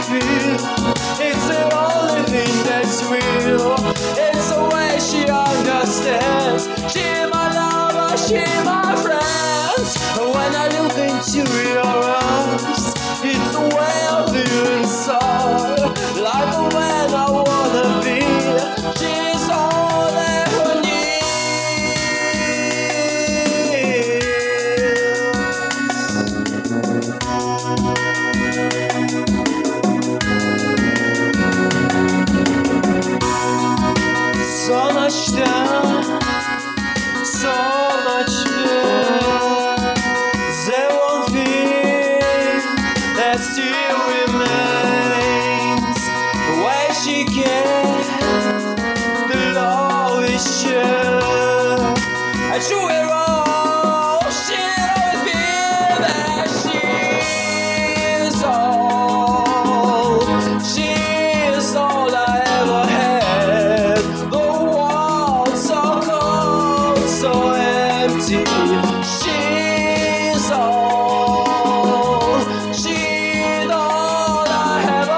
feel. It's the only thing that's real. It's the way she understands. She my lover, she my friend. When I look into your eyes, it's the way I feel inside. Like the man I wanna be. She's all I ever need. So much time, so much more. There one thing that still remains. The way she gets, the love is sure. I true it all, she'll always be there. She's all I ever had. The walls so cold, so empty. She's all I ever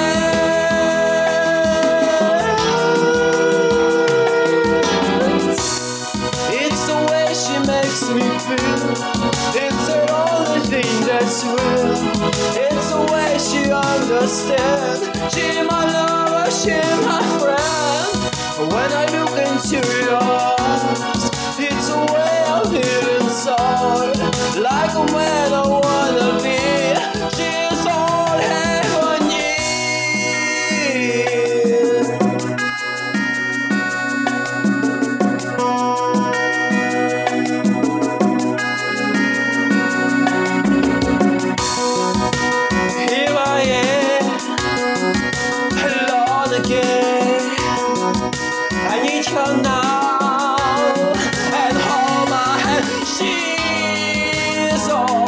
had. It's the way she makes me feel. It's the only thing that's real. It's the way she understands. She my lover, she my friend. When I look into your eyes, it's the way I feel inside. Like a man I wanna be. She's all I ever need. Here I am, alone again. I need her now and hold my hand. She's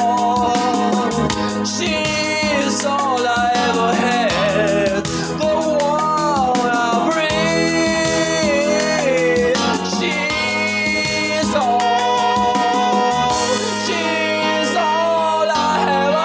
all I ever had. The one I breathe. She's all I ever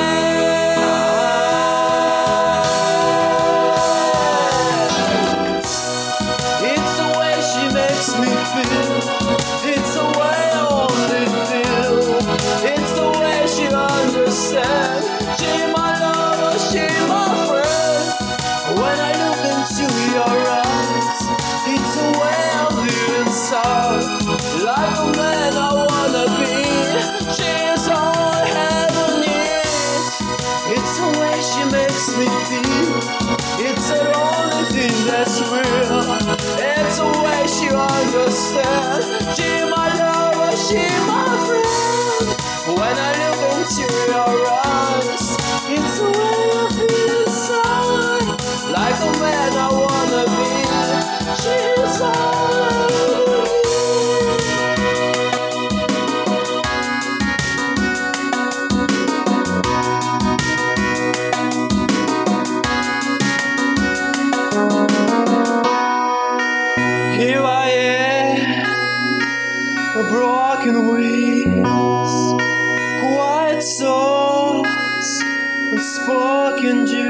had. It's the way she makes me feel. It's the way I only feel. It's the way she understands. She my lover, she my friend. When I look into your eyes, it's the way I feel inside. Like a man I wanna be. She's all I ever need. It's the way she makes me feel. It's the only thing that's real. It's the way she understands. She my lover, she my friend. When I look into your eyes, it's the way I feel inside. Like a man I wanna be. She's all I need. Here I am, broken wings, quiet thoughts, unspoken dreams.